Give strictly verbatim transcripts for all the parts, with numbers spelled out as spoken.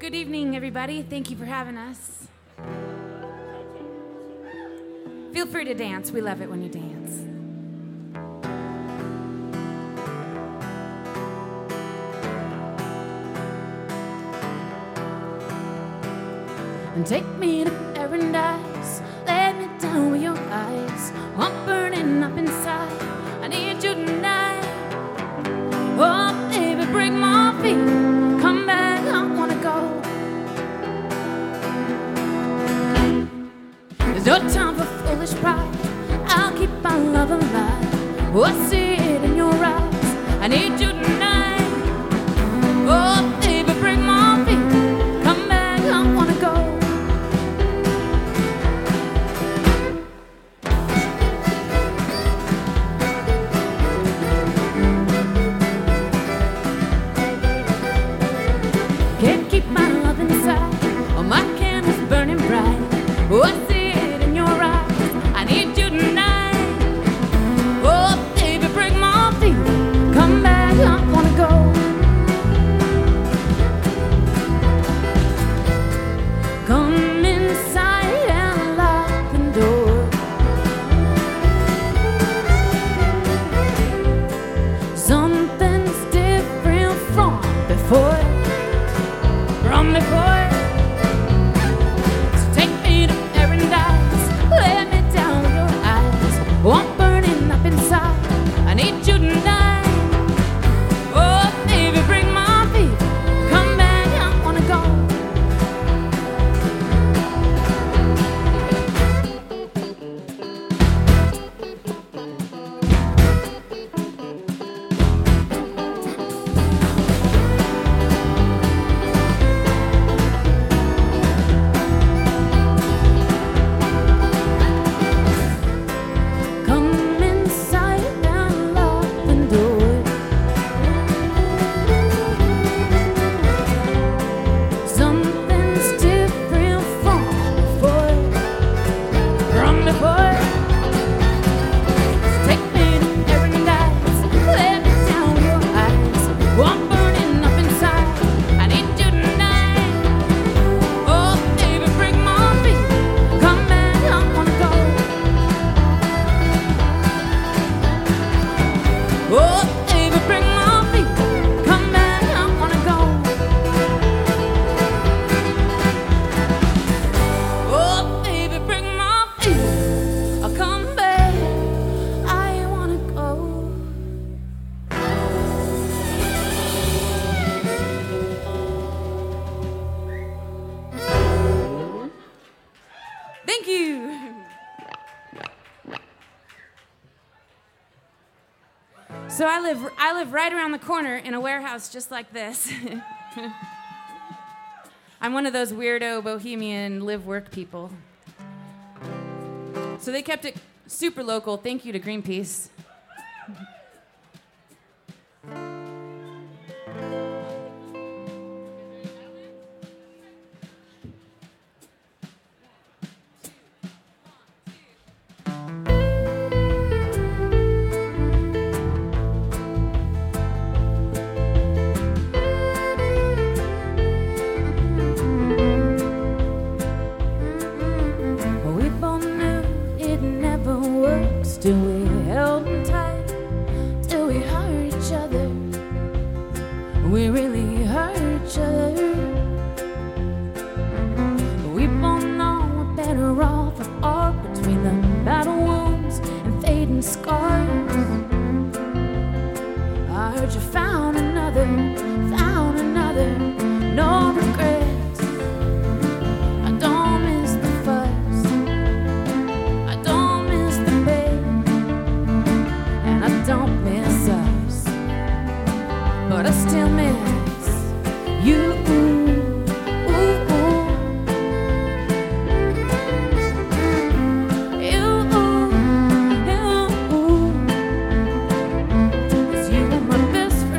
Good evening, everybody. Thank you for having us. Feel free to dance. We love it when you dance. And take me to paradise. Let me down with your eyes. I'm burning up inside. I need you tonight. Oh, baby, break my feet. Come back, I wanna go. There's no time for foolish pride. I'll keep my love alive. Oh, I see it in your eyes. I need you tonight. Oh, baby, break my feet. Come back, I wanna go. Can't keep my love inside. Oh, my candle's burning bright. Oh, I see it in your eyes. I need you tonight. Oh, baby, break my feet. Come back, I wanna go. Come inside and lock the door. Something's different from before. From before. So take me to paradise. Let me down with your eyes. Oh, I'm burning up inside. I need you tonight. Oh, baby, bring my feet. Come back, I wanna go. Come inside and lock the door. Something's different from before. From before. So take me to paradise. Let me down with your eyes. Oh, I'm burning up inside. I need you tonight. Oh, baby, break my feet. Come back, I wanna go. Oh, baby, bring my feet. Come back, I wanna go. Oh, baby, bring my feet. I'll come back. I wanna go. Thank you. So I live I live right around the corner in a warehouse just like this. I'm one of those weirdo bohemian live-work people. So they kept it super local. Thank you to Greenpeace. We both knew it never works till we held tight, till we hurt each other. We really hurt each other. We both know we're better off apart between the battle wounds and fading scars. I heard you found another, found another, no regrets. I don't miss the fuss, I don't miss the pain, and I don't miss us, but I still miss you. You, you, 'cause you were my best friend.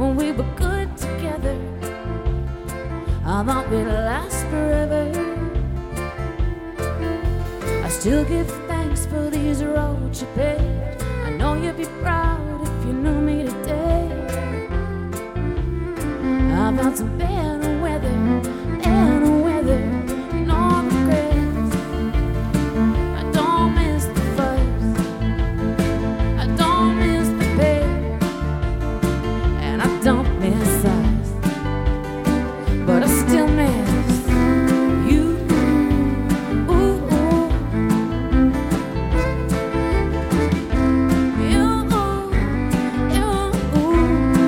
when we were good together. I thought we'd last forever. I still give thanks for these roads you paved. I know you'd be proud if you knew me today. I've had some better weather, better weather, no regrets. I don't miss the fuss, I don't miss the pain, and I don't miss us, but I still miss you. Ooh, ooh. You, you, ooh.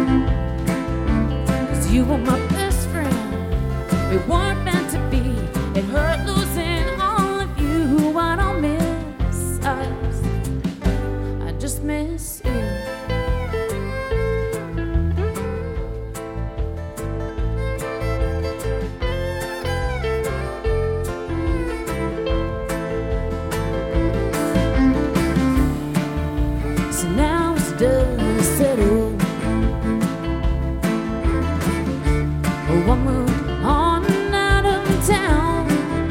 'Cause you were my best friend. We weren't meant to be. It hurt losing all of you. I don't miss us, I just miss you. So now it's done, it's settled. Oh, I moved on out of town.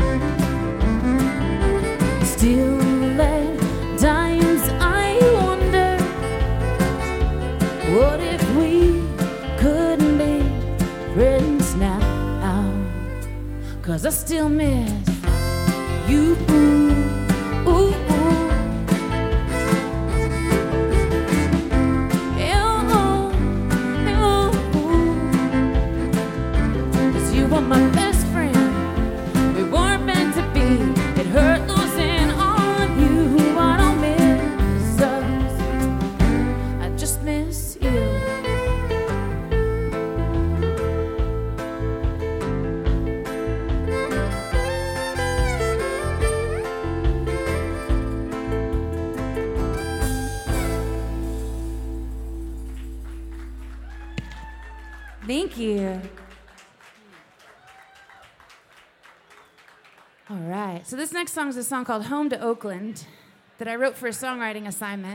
Still at times I wonder, what if we couldn't be friends now? 'Cause I still miss you. Ooh, ooh. My best friend, we weren't meant to be. It hurt losing all of you. I don't miss us, I just miss you. Thank you. All right, so this next song is a song called Home to Oakland that I wrote for a songwriting assignment.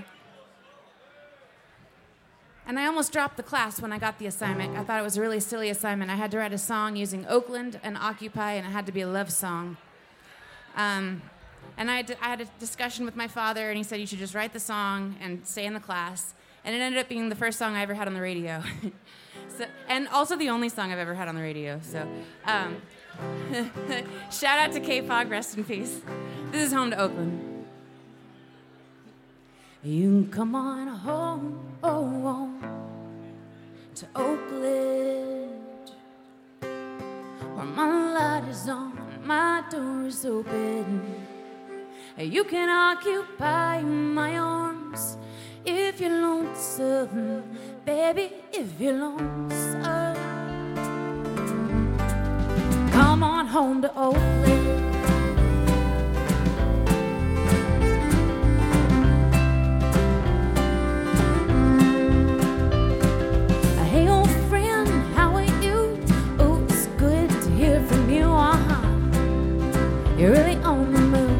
And I almost dropped the class when I got the assignment. I thought it was a really silly assignment. I had to write a song using Oakland and Occupy, and it had to be a love song. Um, and I had, to, I had a discussion with my father, and he said, you should just write the song and stay in the class. And it ended up being the first song I ever had on the radio. So, and also the only song I've ever had on the radio. So, um, shout out to K-Fog, rest in peace. This is Home to Oakland. You can come on home, oh, home to Oakland, where my light is on, my door is open. You can occupy my arms if you're lonesome, baby, if you're lonesome. Come on home to Oakland. Hey, old friend, how are you? Oh, it's good to hear from you. Uh-huh. You're really on the move.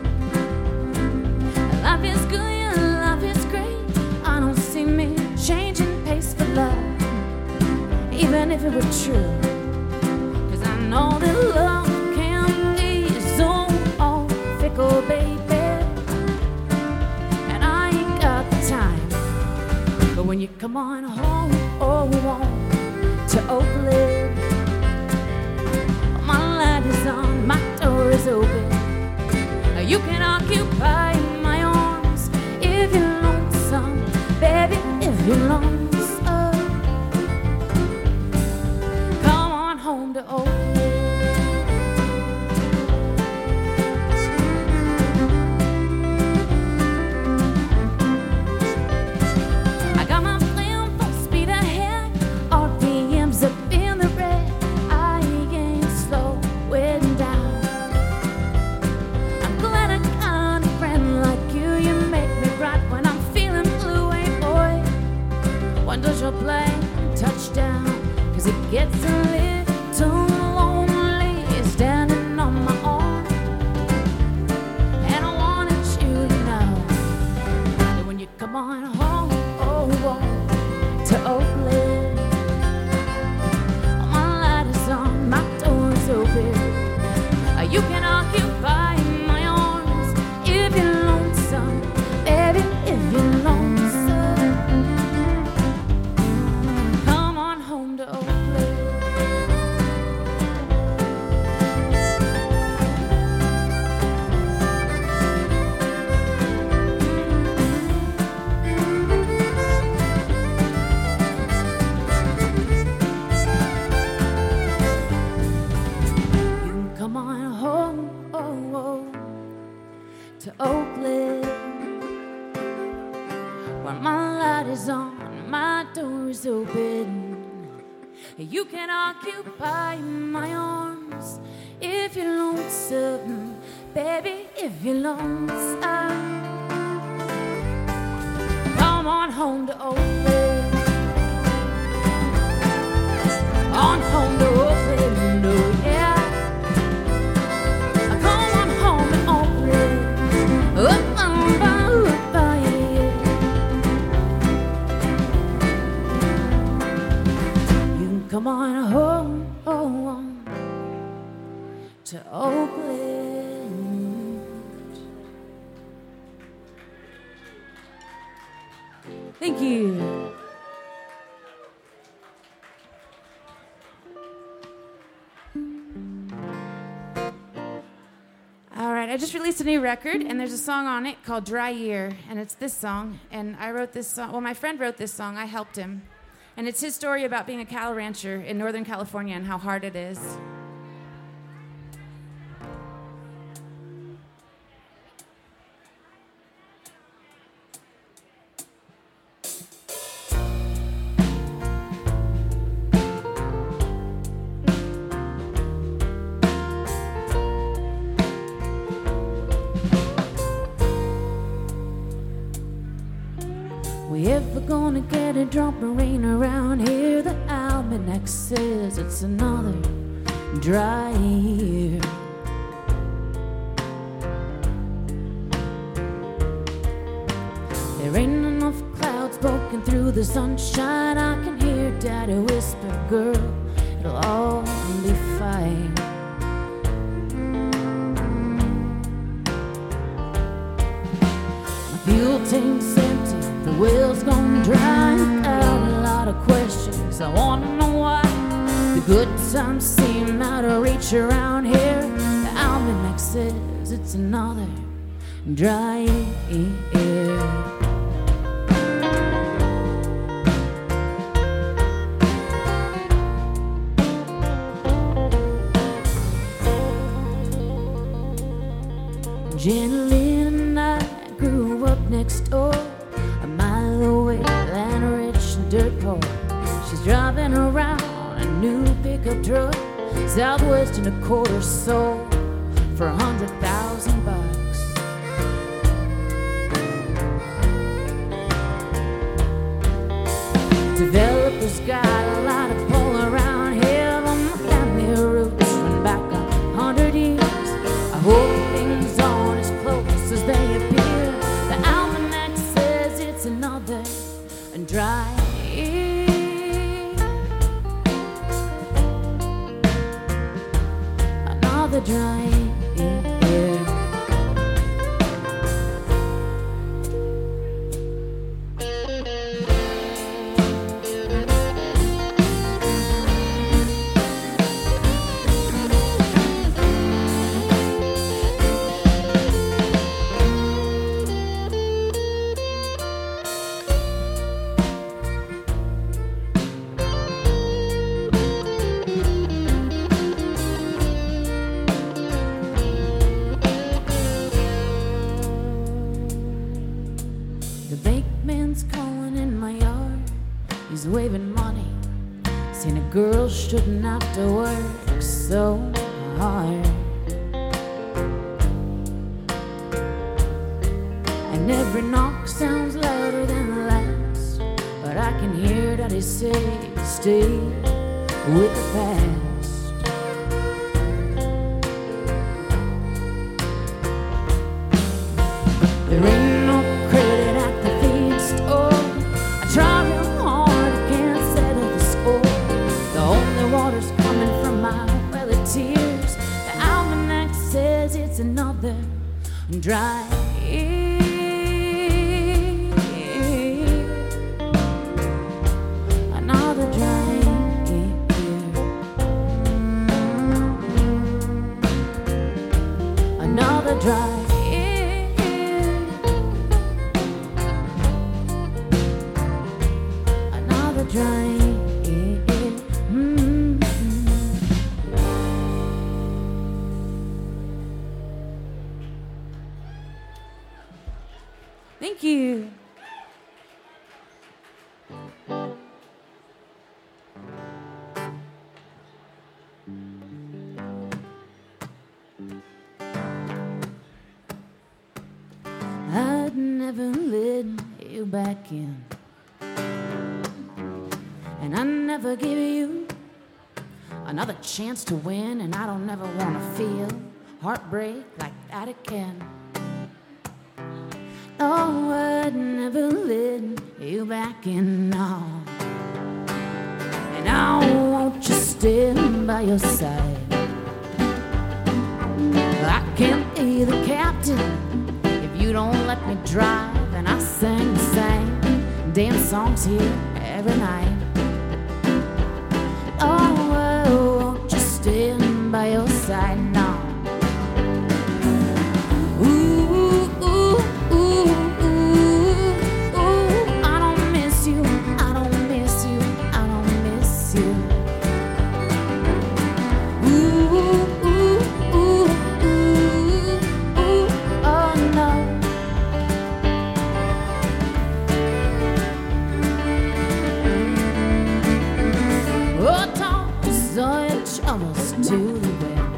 Life is good, life is great. I don't see me changing pace for love, even if it were true. I know that love can be so all fickle, baby, and I ain't got the time. But when you come on home, oh, home to Oakland, my light is on, my door is open. You can occupy my arms if you're lonesome, baby, if you're lonesome. Come on home to Oakland. Plane touchdown, 'cause it gets a little lonely standing on my arm. And I wanted you to know that when you come on home, oh, home to Oakland, You can occupy my arms if you're lonesome, baby, if you're lonesome. Come on home to Oakland, on home to Oakland, oh yeah. Come on home to Oakland, up, up, up, up, yeah. You can come on home, home to Oakland. Thank you. All right, I just released a new record, and there's a song on it called Dry Year, and it's this song, and I wrote this song, well, my friend wrote this song, I helped him, and it's his story about being a cattle rancher in Northern California and how hard it is. We ever gonna get a drop of rain around here? The almanac says it's another dry year. There ain't enough clouds poking through the sunshine. I can hear Daddy whisper, girl, it'll all be fine. My fuel tank's empty, the well's gone dry. Got a lot of questions, I wanna know why the good times seem out of reach around here. The almanac says it's another dry year. Jenny Lynn and I grew up next door, a mile away, land rich and dirt poor. She's driving around a new pickup truck, Southwest in a quarter sold for a hundred thousand bucks. Developers got a lot of pull around here, but my family roots run back a hundred years. I hope things aren't as close as they appear. The almanac says it's another dry year. Another dry year. The bakeman's calling in my yard, he's waving money, saying a girl shouldn't have to work so hard. And every knock sounds louder than the last, but I can hear Daddy say, stay with the past. There ain't no credit at the feed store. I try real hard, I can't settle the score. The only water's coming from my well of tears. The almanac says it's another dry year. Another dry year. Another dry year. Dry year. Mm-hmm. never let you back in, and I never give you another chance to win, and I don't ever want to feel heartbreak like that again. No, I'd never let you back in, no. And I want you stand by your side. I can't be the captain if you don't let me drive, and I sing the same damn songs here every night. Oh, I won't you stand by your side now. Ooh, ooh, ooh, ooh, ooh, I don't miss you, I don't miss you, I don't miss you. Ooh, ooh, ooh, ooh, ooh, oh no. Oh, toss all your troubles to the wind.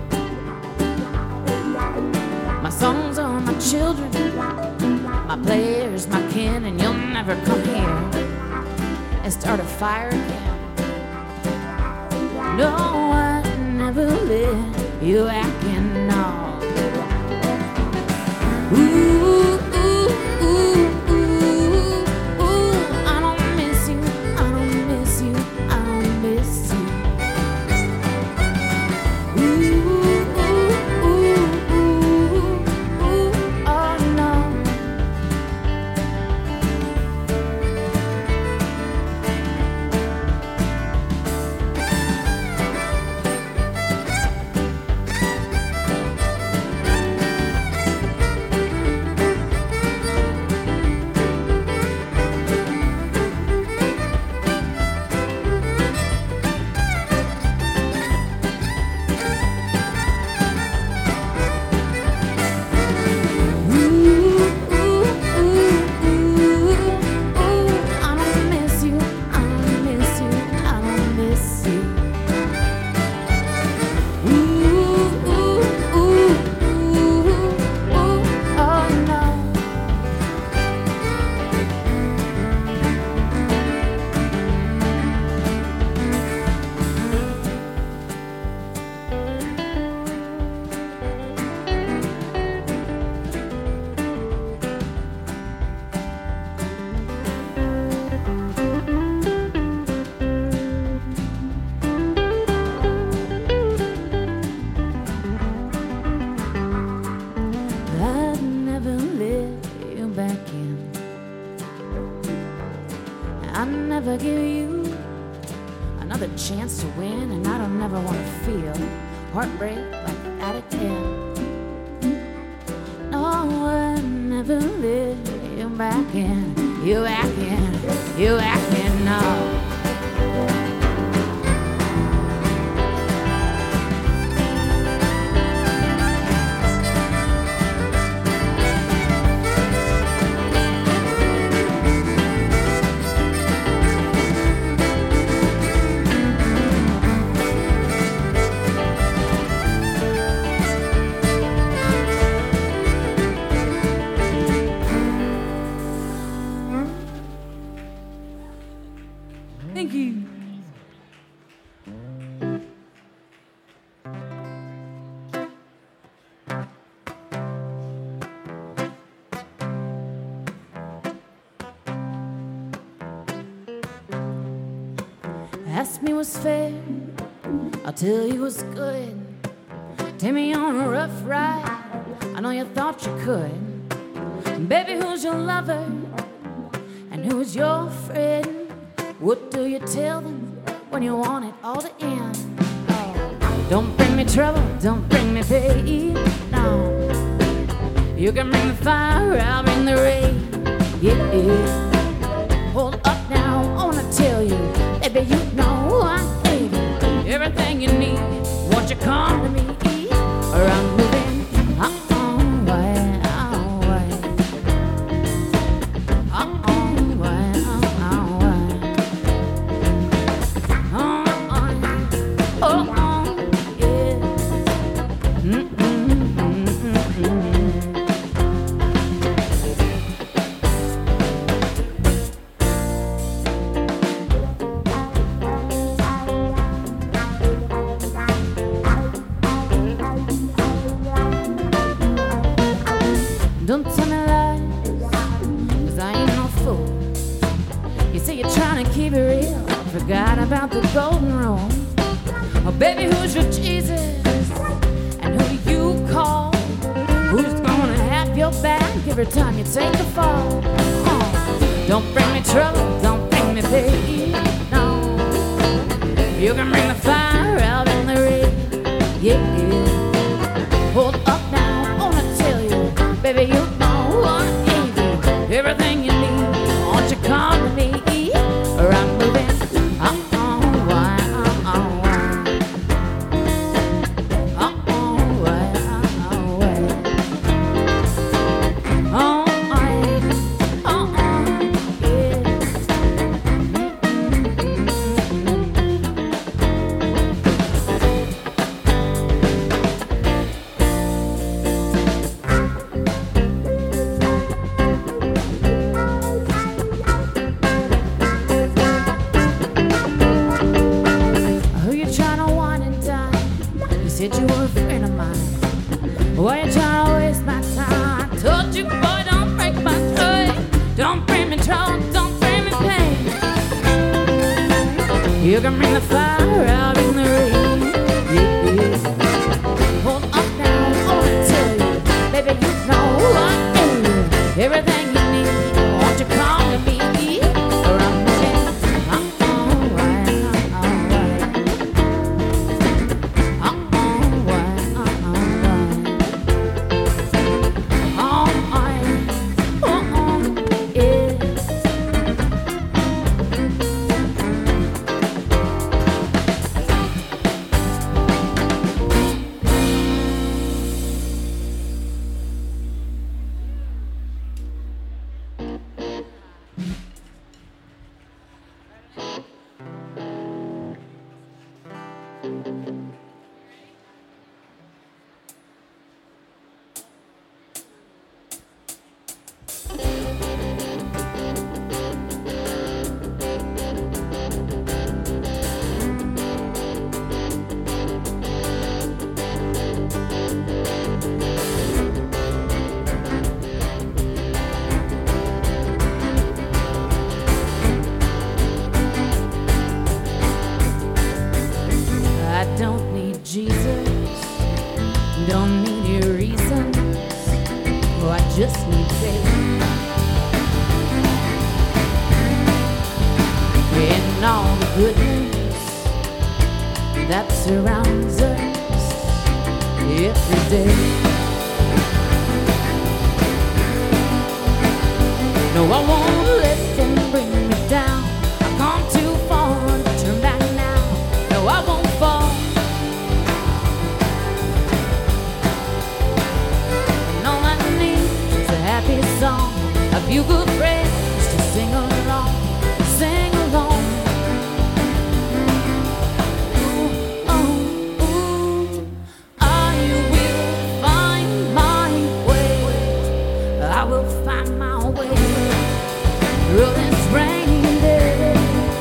My songs are my children, my players, my kin, and you'll never come here and start a fire again. No, I never let you back in, no. Ooh, ooh, ooh, ooh, ooh, I don't miss you, I don't miss you, I don't miss you. Ooh, ooh, ooh, ooh, ooh, oh no. I'd never let you back in. I never give you another chance to win, and I don't ever want to feel heartbreak like that again. No, I never let you back in, you back in, you back in, no. Thank you. Ask me what's fair, I'll tell you what's good. Take me on a rough ride, I know you thought you could. Baby, who's your lover and who's your friend? What do you tell them when you want it all to end? Oh, don't bring me trouble, don't bring me pain, no. You can bring the fire, I'll bring the rain, yeah, yeah. Hold up now, I wanna tell you, baby, you know I gave you everything you need. Won't you come to me, or I'm moving uh-oh, way, oh, way. Uh-oh, way, oh, way. Oh, oh, yeah. Mm-mm, mm-mm, mm-mm. Baby, who's your Jesus? And who do you call? Who's gonna have your back every time you take a fall? Oh, don't bring me trouble, don't bring me pain, no. You can bring the fire out in the rain, yeah. Hold up now, I wanna tell you, baby, you know what I need. Everything you need, won't you come to me? Or I'm moving. Said you were a friend of mine. Why you trying to waste my time? I told you, boy, don't break my joy. Don't bring me trouble, don't bring me pain. You can bring the fire out in the rain, yeah. Hold up now, I wanna tell you, baby, you know what I need. Everything you need, won't you come to me? Or I'm moving. Don't need your reasons, oh, I just need faith. In all the goodness that surrounds us every day. No, I won't let them bring me down. I've come too far to turn back now. No, I won't fall. Happy song, a few good friends to sing along, sing along. Ooh, oh, ooh, I will find my way. I will find my way through this rainy day.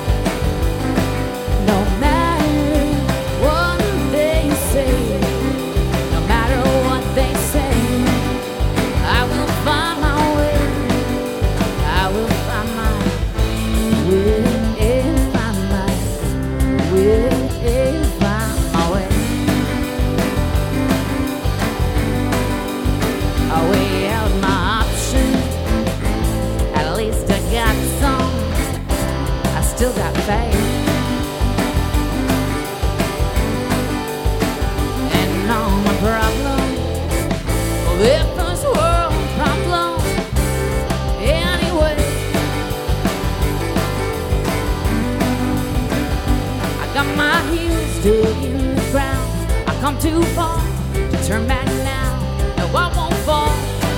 No matter what they say, no matter what they say, I will find my way. I will find my way. Find my way. Find my way. I weigh out my options. At least I got some. I still got faith. And all my problems, if this world problem anyway, I got my heels dug in the ground. I come too far to turn back now. No, I won't fall.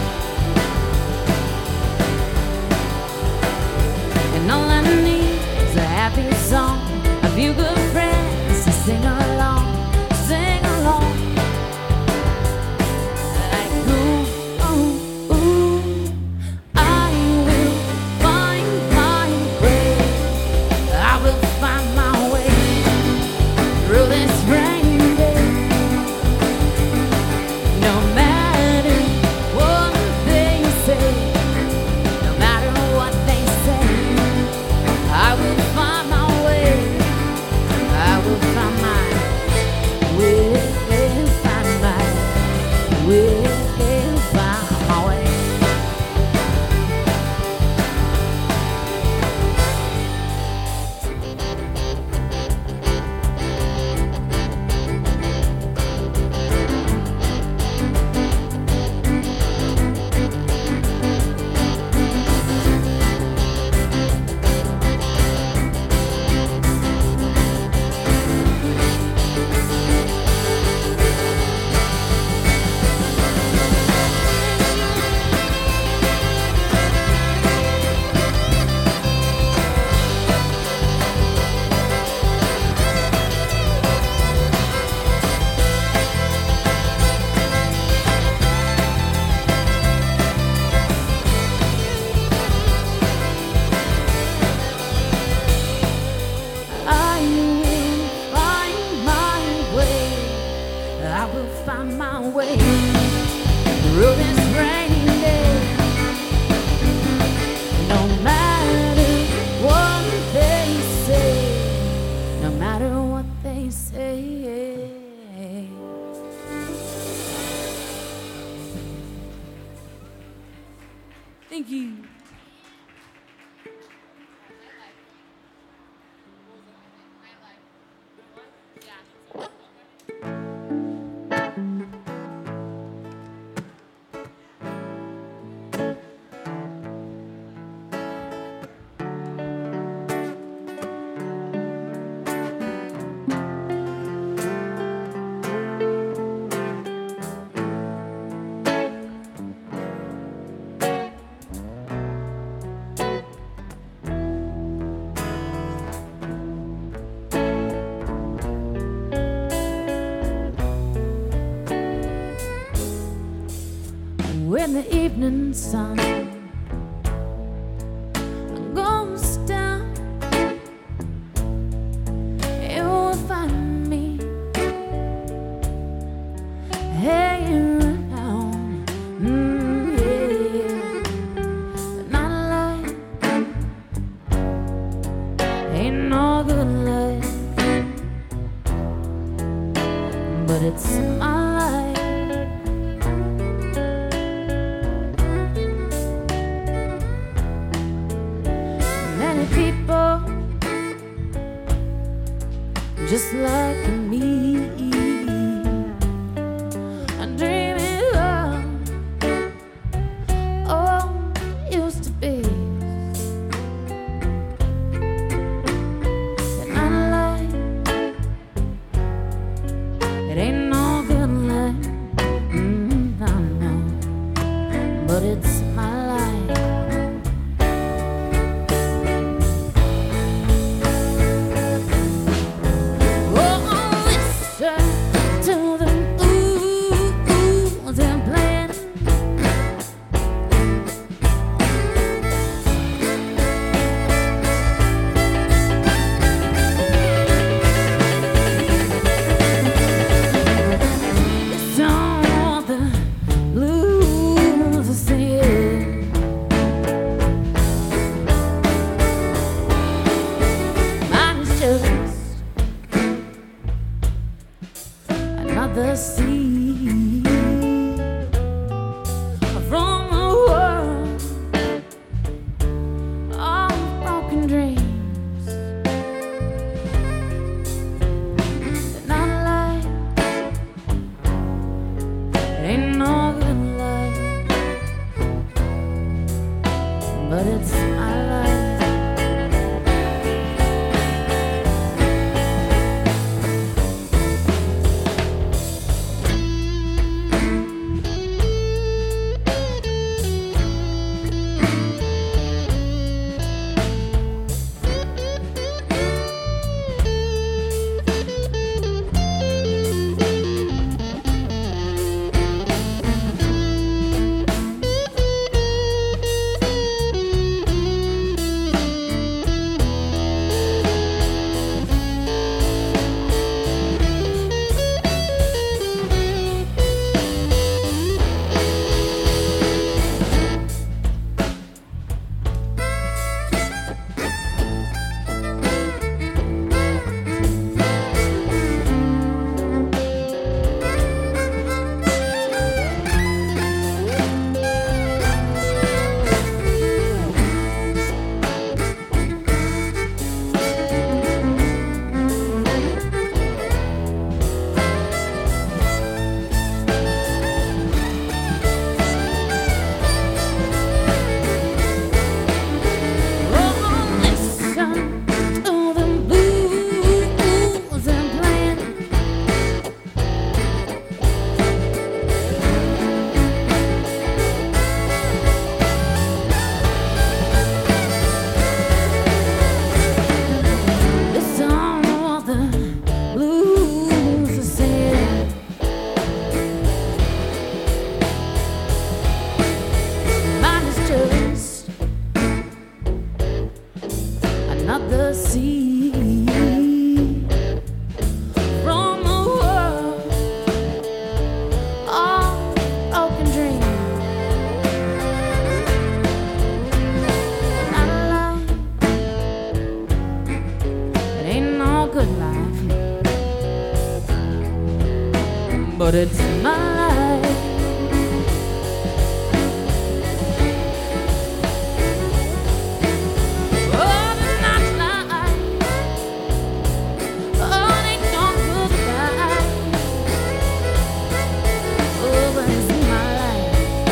And all I need is a happy song, a few good friends to sing along, sing along. I will find my way. I will find my find my way through this rainy day. No matter what they say, no matter what they say. Thank you. When the evening sun goes down, it will find me hanging around. Mm, yeah. But not life ain't no good life, but it's my life. People just like me, I'm dreaming of all used to be. But not life, it ain't no good life, mm, I know, but it's my life. The sea from the world of broken dreams, but not life, it ain't no good life, but it's my life. but it's my life. Oh, the night's light. Oh, it ain't no goodbye. Oh, but it's my life.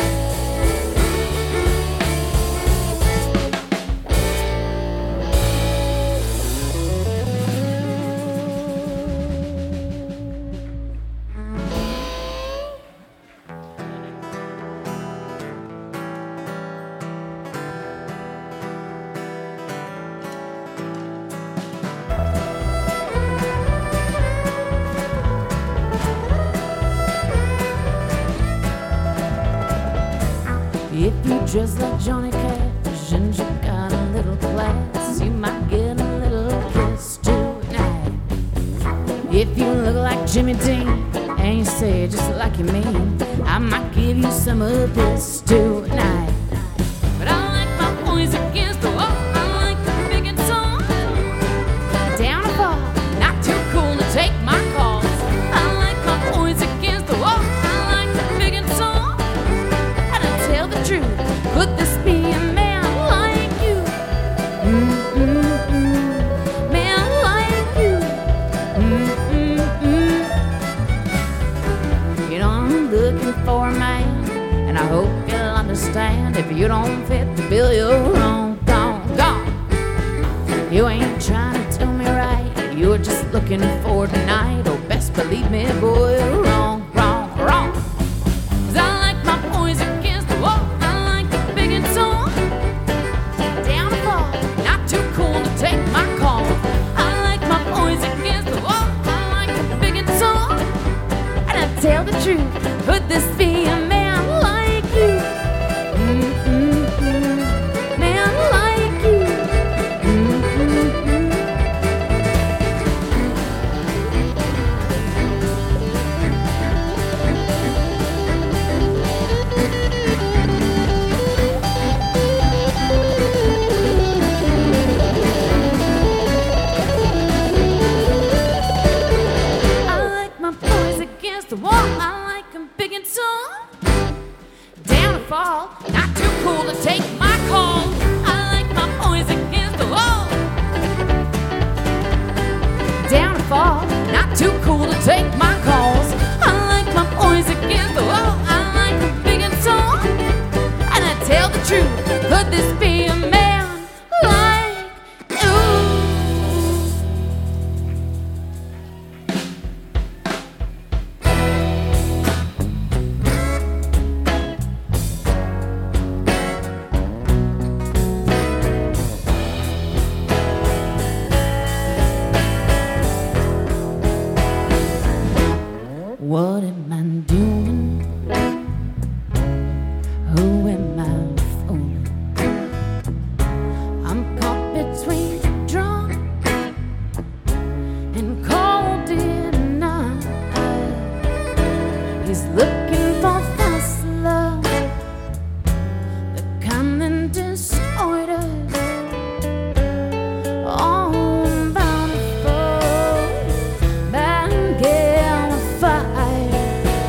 If you dress like Johnny Cash and you got a little class, you might get a little kiss tonight. If you look like Jimmy Dean and you say just like you mean, I might give you some of this tonight. But I like my boys against the wall. I like the big and tall. Down the bar, not too cool to take my calls. I like my boys against the wall. I like the big and tall. And I tell the truth, could this be a man like you? Mm-mm-mm. Man like you. Mm-mm-mm. You know, I'm looking for a man, and I hope you'll understand. If you don't fit the bill, you're wrong, gone, gone. You ain't trying to tell me right, you're just looking for tonight. Oh, best believe me, boy, you're wrong, wrong, wrong. 'Cause I like my boys against the wall. I like the big and tall. Down the bar, not too cool to take my call. I like my boys against the wall. I like the big and tall. And I tell the truth, could this be a man like you? Mm-mm-mm. Man like you. Mm-mm-mm. I like my boys against the wall. I like them big and tall. Down to fall, not too cool to take my call. I like my boys against the wall. Down to fall, not too cool to take my calls. I like my boys against the wall. I like them big and tall. And I tell the truth, could this be a man like you? What am I doing? Who am I fooling? I'm caught between drunk and cold denial. He's looking for fast love, the kind that destroyed us. Oh, bountiful, banging a fire.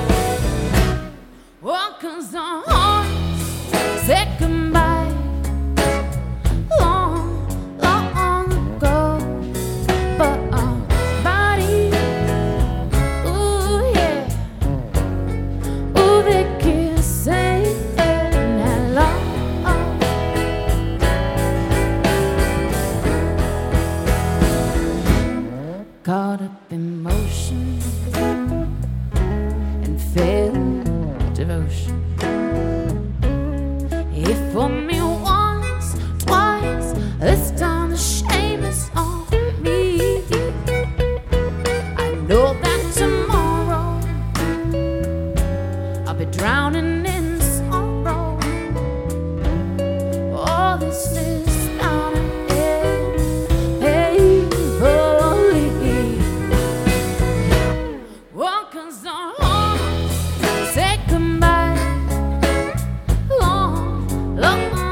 Well, 'cause our hearts said goodbye long, long ago. But our bodies, ooh yeah, ooh they kiss saying hello. Caught up in motion and failed devotion. If for me once, twice, this time the shame is on me. I know that tomorrow I'll be drowning in sorrow. All this is not an end, painfully. Well, 'cause our hearts say goodbye long, long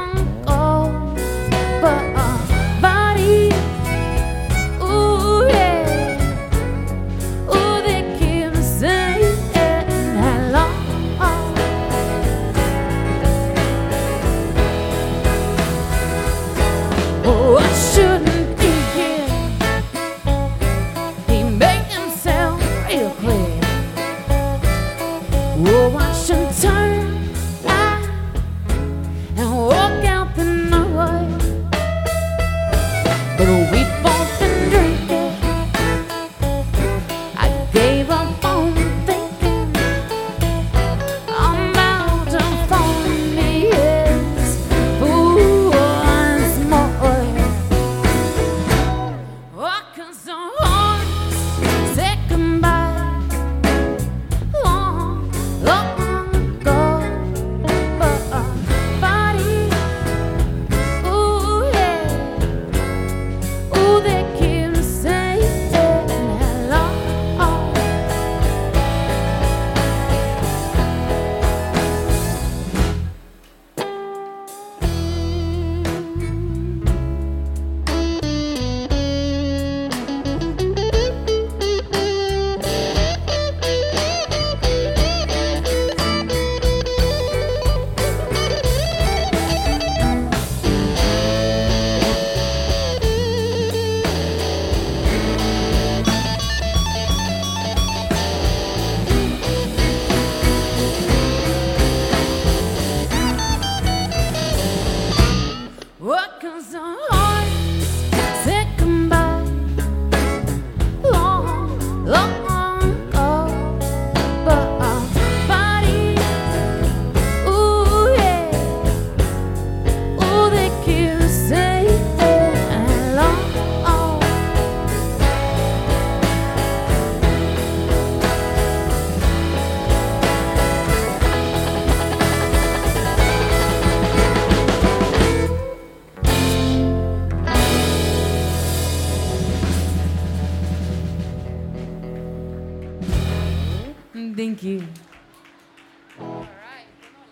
Thank you. All right.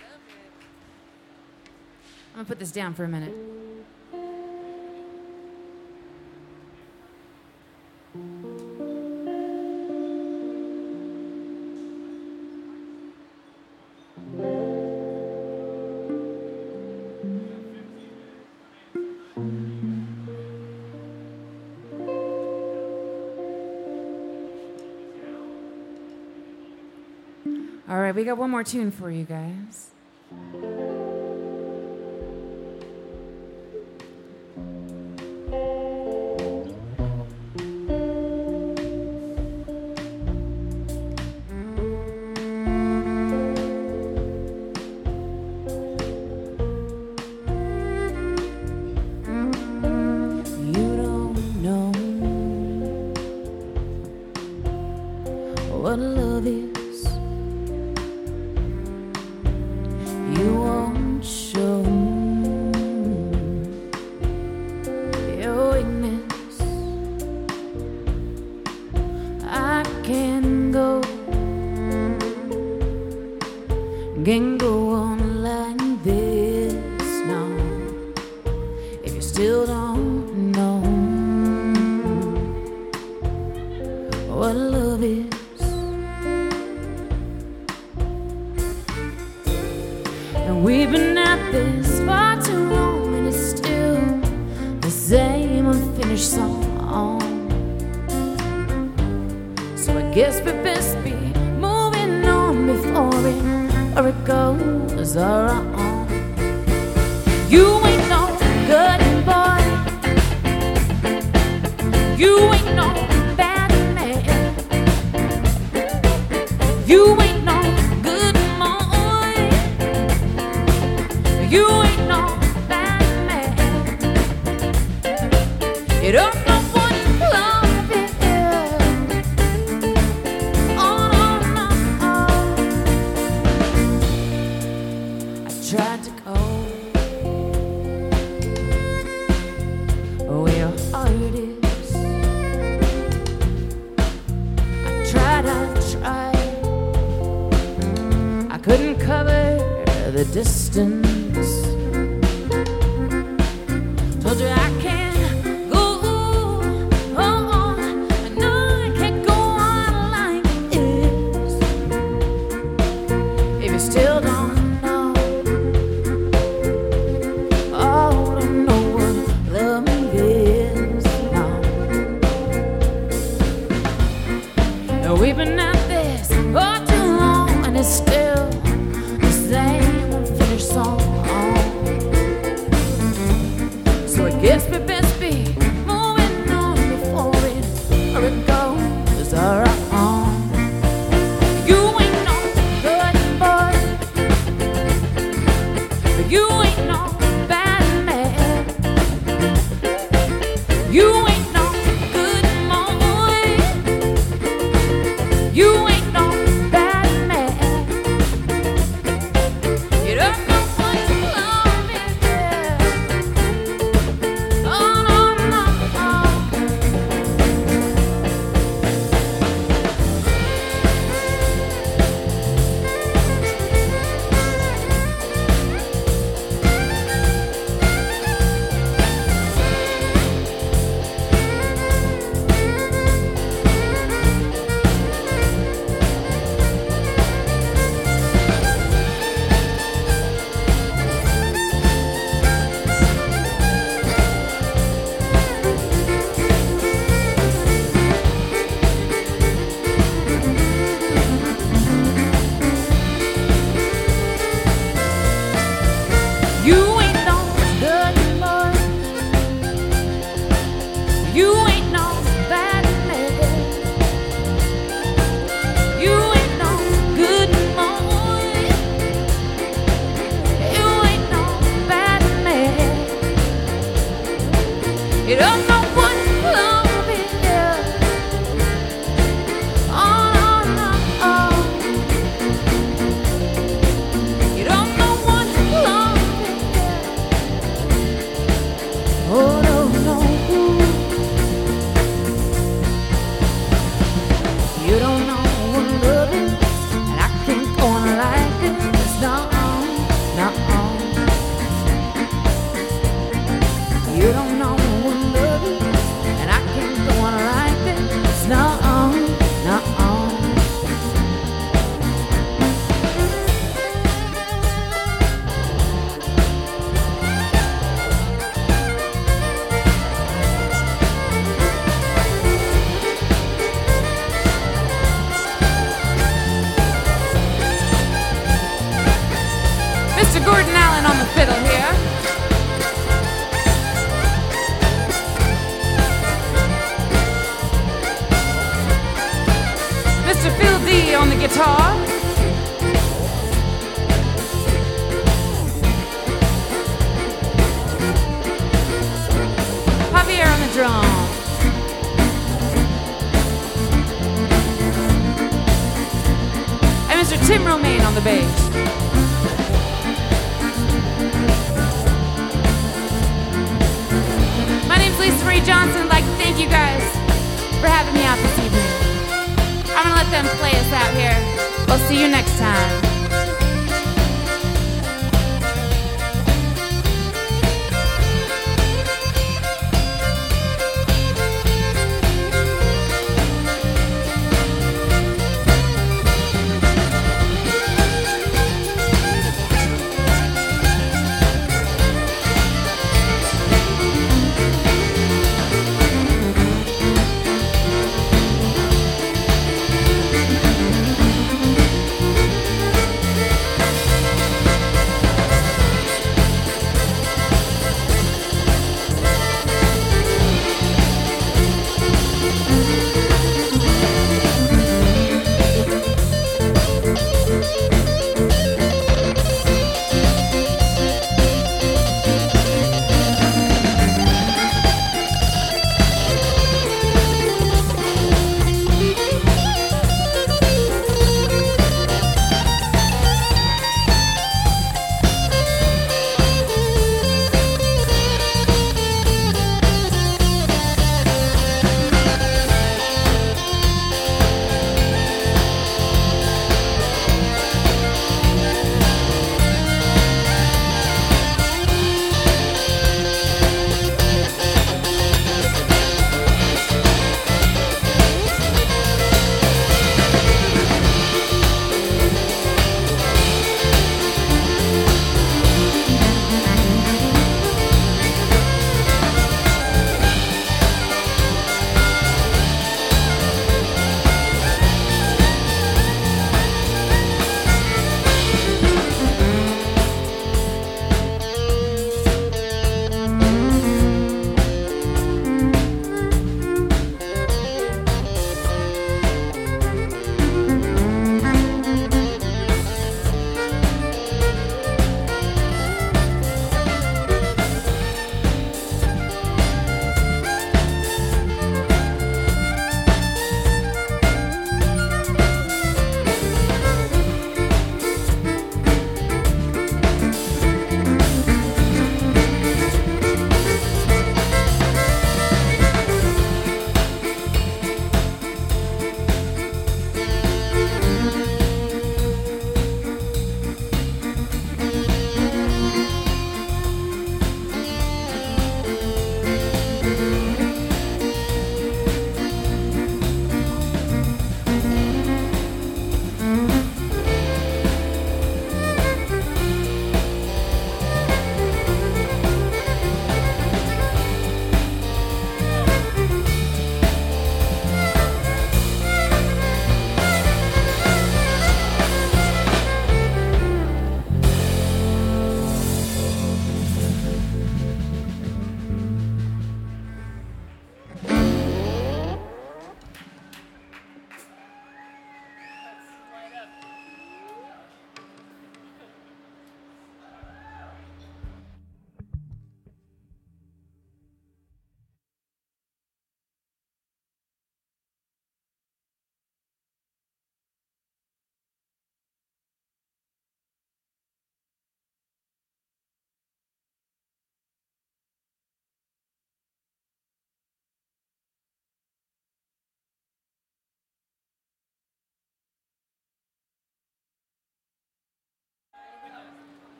I'm gonna put this down for a minute. All right, we got one more tune for you guys. You don't know what love is. You won't show your weakness. I can go, can go on like this now. If you still don't know what love is. And we've been at this far too long, and it's still the same unfinished song. So I guess we best be moving on before it, or it goes wrong. You ain't no good boy. You ain't no bad man. You ain't no good boy. You ain't no bad man. You don't know what love is. Oh, no, no, oh. I tried to go where your heart is. I tried, I tried. I couldn't cover the distance. Told you I can't go on. I know I can't go on like this. If you still don't know, oh, don't know what love is now. Now we've been at this for too long, and it's still the same unfinished song. So I guess we best be moving on before it, or it goes wrong. You ain't no good boy. You ain't no bad man. You ain't no good boy. You ain't no bad on the fiddle here. Mister Phil D on the guitar. Javier on the drum. And Mister Tim Romaine on the bass. My name's Lisa Marie Johnson. I'd like to thank you guys for having me out this evening. I'm gonna let them play us out here. We'll see you next time.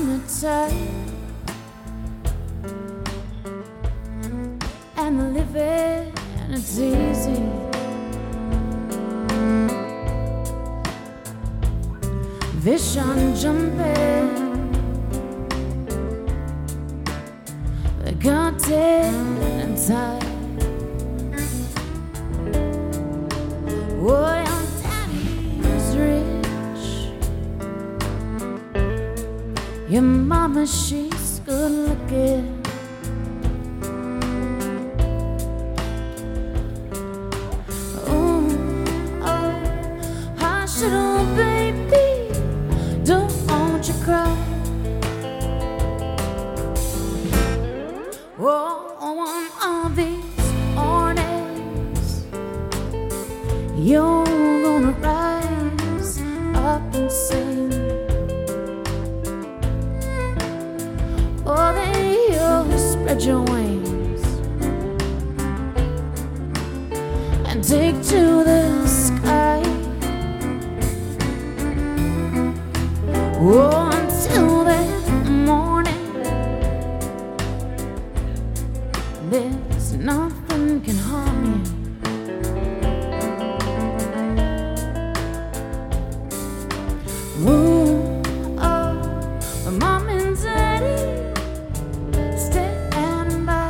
summertime and the living, it's easy. Vision jumping, the content and time. Oh, your daddy's rich, your mama, she's good looking. Oh, oh, hush it all, baby, don't you cry. Oh, one of these mornings you're gonna rise up and sing. Oh, then you'll spread your wings and take to the sky. Oh, until that morning, there's nothing can harm you. Ooh, oh, my mom and daddy standing by.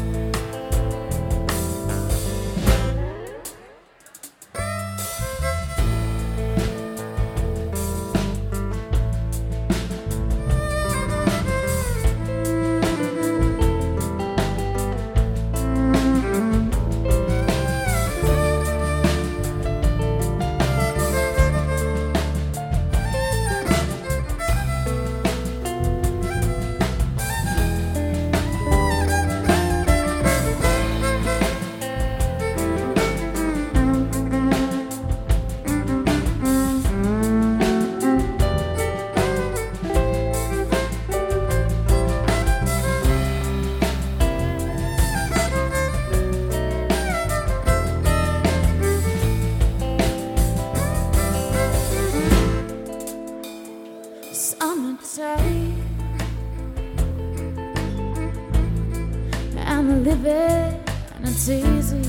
Summertime and the living, and it's easy.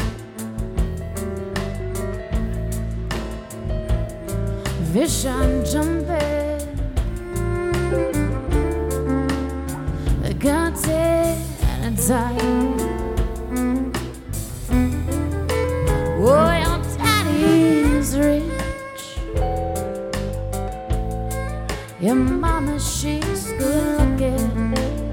Vision jumping, the content and time. Oh, your daddy's rich, your mama, she's good looking.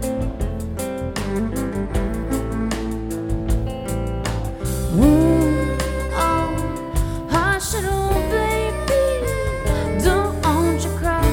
Ooh, oh, hush it all, baby, don't you cry.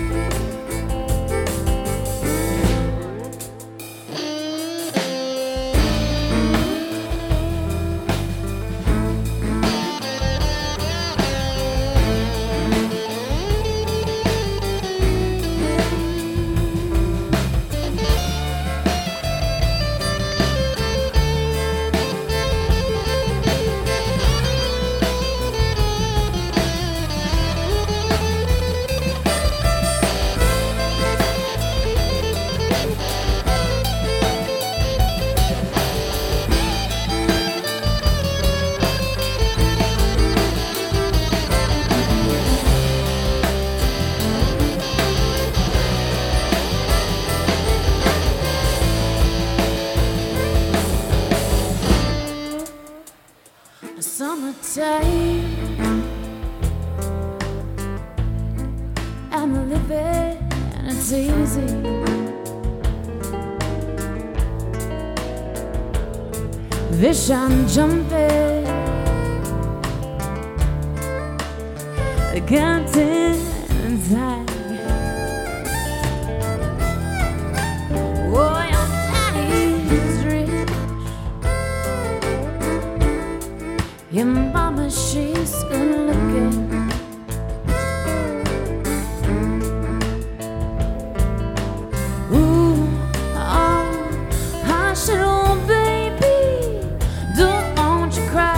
Summertime and the living, and it's easy. Vision jumping, the content and time. Oh, your daddy's rich, your mama, she's good looking. Ooh, oh, hush it all, baby, don't you cry.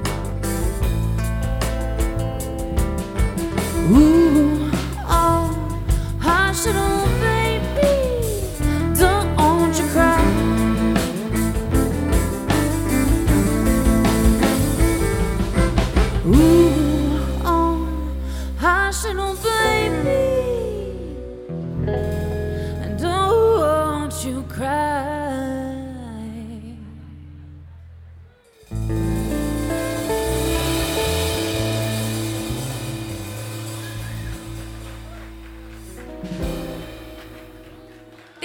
Ooh, oh,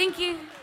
Thank you.